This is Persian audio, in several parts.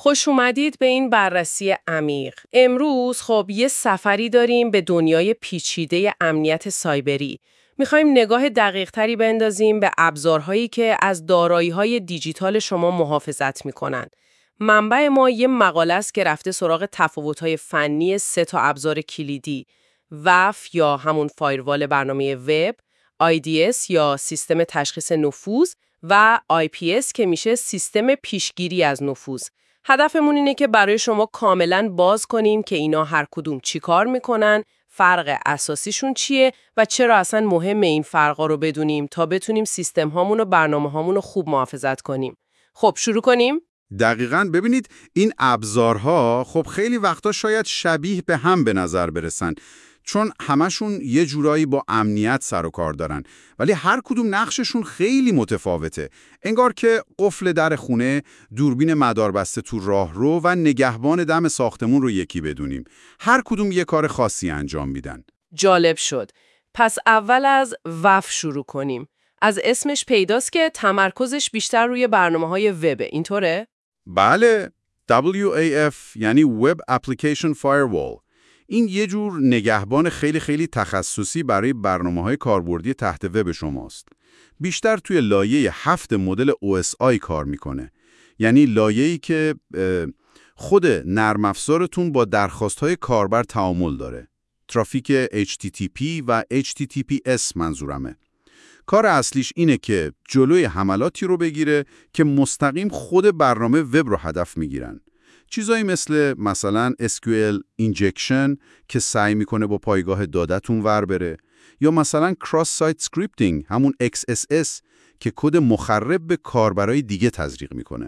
خوش اومدید به این بررسی عمیق. امروز خب یه سفری داریم به دنیای پیچیده امنیت سایبری. میخوایم نگاه دقیق تری بندازیم به ابزارهایی که از دارایی‌های دیجیتال شما محافظت میکنن. منبع ما یه مقاله است که رفته سراغ تفاوت‌های فنی 3 تا ابزار کلیدی: WAF یا همون فایروال برنامه وب، IDS یا سیستم تشخیص نفوذ و IPS که میشه سیستم پیشگیری از نفوذ. هدفمون اینه که برای شما کاملاً باز کنیم که اینا هر کدوم چی کار میکنن، فرق اساسیشون چیه و چرا اصلا مهمه این فرقا رو بدونیم تا بتونیم سیستم هامون و برنامه هامون رو خوب محافظت کنیم. خب شروع کنیم؟ دقیقاً. ببینید این ابزارها خب خیلی وقتا شاید شبیه به هم به نظر برسن، چون همشون یه جورایی با امنیت سر و کار دارن، ولی هر کدوم نقششون خیلی متفاوته. انگار که قفل در خونه، دوربین مداربسته تو راهرو و نگهبان دم ساختمون رو یکی بدونیم. هر کدوم یه کار خاصی انجام میدن. جالب شد. پس اول از WAF شروع کنیم. از اسمش پیداست که تمرکزش بیشتر روی برنامه‌های وبه، اینطوره؟ بله، WAF یعنی Web Application Firewall. این یه جور نگهبان خیلی تخصصی برای برنامه‌های کاربردی تحت وب شماست. بیشتر توی لایه 7 مدل OSI کار میکنه. یعنی لایه‌ای که خود نرم افزارتون با درخواست‌های کاربر تعامل داره. ترافیک HTTP و HTTPS منظورمه. کار اصلیش اینه که جلوی حملاتی رو بگیره که مستقیم خود برنامه وب رو هدف میگیرن. چیزایی مثلا SQL injection که سعی میکنه با پایگاه دادتون ور بره، یا مثلا cross site scripting همون XSS که کد مخرب به کاربرای دیگه تزریق میکنه.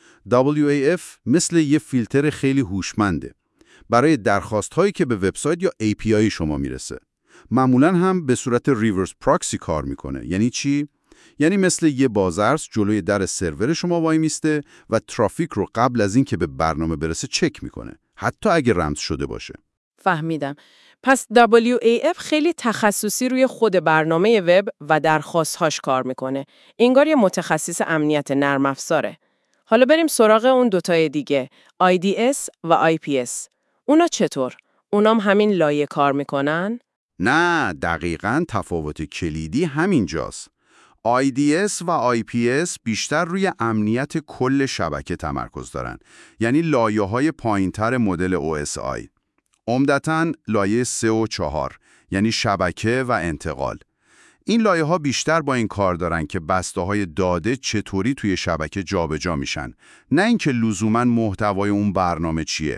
WAF مثل یه فیلتر خیلی هوشمنده برای درخواست‌هایی که به وبسایت یا API شما میرسه. معمولاً هم به صورت ریورس پراکسی کار میکنه. یعنی چی؟ یعنی مثل یه بازرس جلوی در سرور شما وای میسته و ترافیک رو قبل از این که به برنامه برسه چک میکنه، حتی اگه رمز شده باشه. فهمیدم. پس WAF خیلی تخصصی روی خود برنامه وب و درخواست‌هاش کار میکنه. انگار یه متخصص امنیت نرم افزاره. حالا بریم سراغ اون دوتای دیگه، IDS و IPS. اونا چطور؟ اونام همین لایه کار میکنن؟ نه، دقیقاً تفاوت کلیدی همینجاست. IDS و IPS بیشتر روی امنیت کل شبکه تمرکز دارن، یعنی لایه‌های پایین‌تر مدل OSI. عمدتاً لایه 3 و 4، یعنی شبکه و انتقال. این لایه‌ها بیشتر با این کار دارن که بسته‌های داده چطوری توی شبکه جابجا میشن، نه اینکه لزوماً محتوای اون برنامه چیه.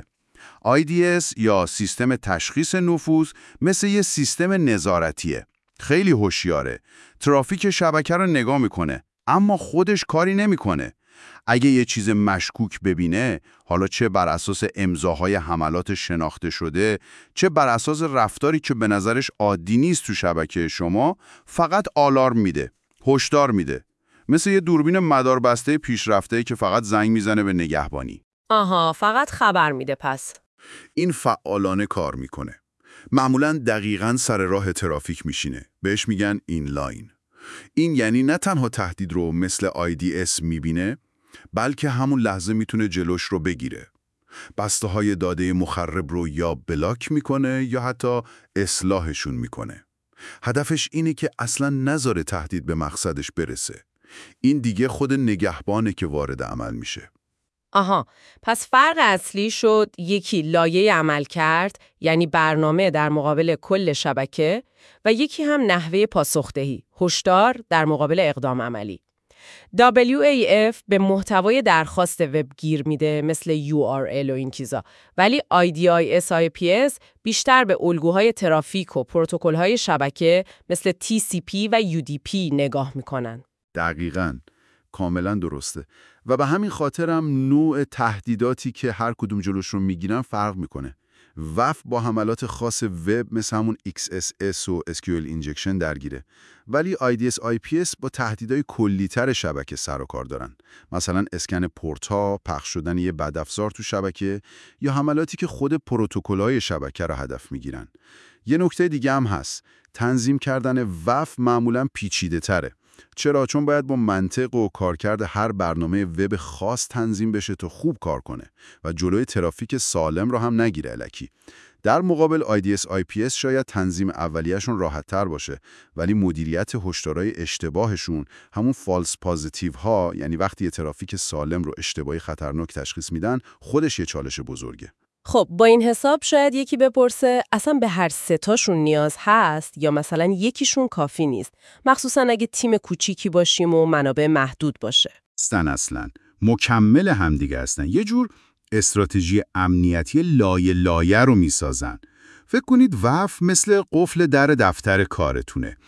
IDS یا سیستم تشخیص نفوذ مثل یه سیستم نظارتیه. خیلی هوشیاره. ترافیک شبکه رو نگاه میکنه، اما خودش کاری نمیکنه. اگه یه چیز مشکوک ببینه، حالا چه بر اساس امضاهای حملات شناخته شده، چه بر اساس رفتاری که به نظرش عادی نیست تو شبکه شما، فقط آلارم میده، هشدار میده. مثل یه دوربین مداربسته پیشرفته که فقط زنگ میزنه به نگهبانی. آها، فقط خبر میده پس. این فعالانه کار میکنه. معمولاً دقیقاً سر راه ترافیک میشینه. بهش میگن اینلاین. این یعنی نه تنها تهدید رو مثل IDS میبینه، بلکه همون لحظه میتونه جلوش رو بگیره. بسته‌های داده مخرب رو یا بلاک میکنه یا حتی اصلاحشون میکنه. هدفش اینه که اصلاً نذاره تهدید به مقصدش برسه. این دیگه خود نگهبانه که وارد عمل میشه. آها، پس فرق اصلی شد یکی لایه عمل کرد، یعنی برنامه در مقابل کل شبکه، و یکی هم نحوه پاسخدهی، هشدار در مقابل اقدام عملی. WAF به محتوای درخواست وب گیر میده مثل URL و این چیزا، ولی IDS IPS بیشتر به الگوهای ترافیک و پروتکل‌های شبکه مثل TCP و UDP نگاه میکنن. دقیقاً. کاملا درسته. و به همین خاطر هم نوع تهدیداتی که هر کدوم جلوش رو میگیرن فرق میکنه. WAF با حملات خاص وب مثل همون XSS و SQL injection درگیره، ولی IDS IPS با تهدیدهای کلی‌تر شبکه سر و کار دارن. مثلا اسکن پورت‌ها، پخش شدن یه بدافزار تو شبکه، یا حملاتی که خود پروتکل‌های شبکه رو هدف میگیرن. یه نکته دیگه هم هست. تنظیم کردن WAF معمولاً پیچیده‌تره. چرا؟ چون باید با منطق و کارکرد هر برنامه وب خاص تنظیم بشه تا خوب کار کنه و جلوی ترافیک سالم رو هم نگیره الکی. در مقابل IDS IPS شاید تنظیم اولیه‌شون راحت‌تر باشه، ولی مدیریت هشدارهای اشتباهشون، همون فالس پازیتیو ها، یعنی وقتی یه ترافیک سالم رو اشتباهی خطرناک تشخیص میدن، خودش یه چالش بزرگه. خب با این حساب شاید یکی بپرسه اصلا به هر سه تاشون نیاز هست یا مثلا یکیشون کافی نیست، مخصوصا اگه تیم کوچیکی باشیم و منابع محدود باشه. اصلا مکمل همدیگه هستن. یه جور استراتژی امنیتی لایه لایه رو میسازن. فکر کنید WAF مثل قفل در دفتر کارتونه.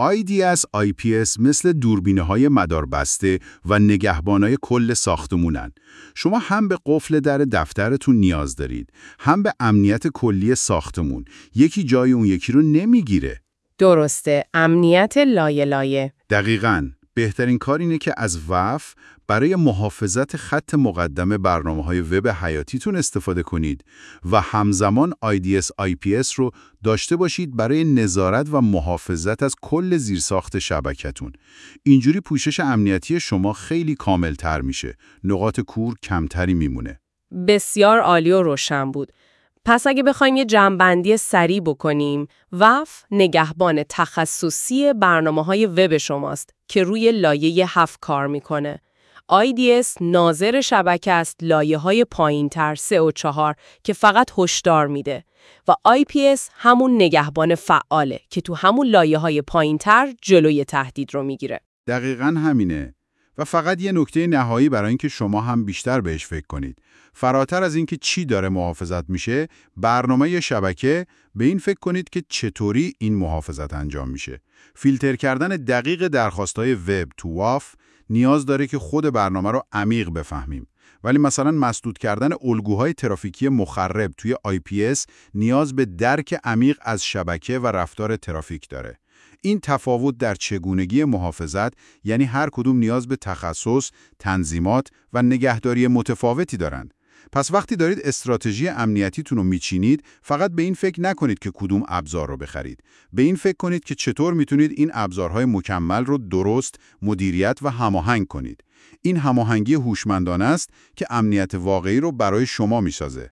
IDS IPS مثل دوربینه‌های مداربسته و نگهبانای کل ساختمونن. شما هم به قفل در دفترتون نیاز دارید، هم به امنیت کلی ساختمون. یکی جای اون یکی رو نمیگیره. درسته، امنیت لایه لایه. دقیقاً. بهترین کار اینه که از WAF برای محافظت خط مقدم برنامه‌های وب حیاتیتون استفاده کنید و همزمان IDS IPS رو داشته باشید برای نظارت و محافظت از کل زیرساخت شبکتون. اینجوری پوشش امنیتی شما خیلی کاملتر میشه. نقاط کور کمتری میمونه. بسیار عالی و روشن بود. پس اگه بخوایم یه جمع‌بندی سریع بکنیم، WAF نگهبان تخصصی برنامه‌های وب شماست که روی لایه 7 کار میکنه. IDS ناظر شبکه است، لایه‌های پایین‌تر 3 و 4 که فقط هشدار میده و IPS همون نگهبان فعاله که تو همون لایه‌های پایین‌تر جلوی تهدید رو میگیره. دقیقاً همینه. و فقط یه نکته نهایی برای اینکه شما هم بیشتر بهش فکر کنید. فراتر از اینکه چی داره محافظت میشه، برنامه شبکه، به این فکر کنید که چطوری این محافظت انجام میشه. فیلتر کردن دقیق درخواست‌های وب تو WAF نیاز داره که خود برنامه رو عمیق بفهمیم. ولی مثلا مسدود کردن الگوهای ترافیکی مخرب توی IPS نیاز به درک عمیق از شبکه و رفتار ترافیک داره. این تفاوت در چگونگی محافظت، یعنی هر کدوم نیاز به تخصص، تنظیمات و نگهداری متفاوتی دارند. پس وقتی دارید استراتژی امنیتیتون رو میچینید، فقط به این فکر نکنید که کدوم ابزار رو بخرید. به این فکر کنید که چطور میتونید این ابزارهای مکمل رو درست مدیریت و هماهنگ کنید. این هماهنگی هوشمندانه است که امنیت واقعی رو برای شما میسازه.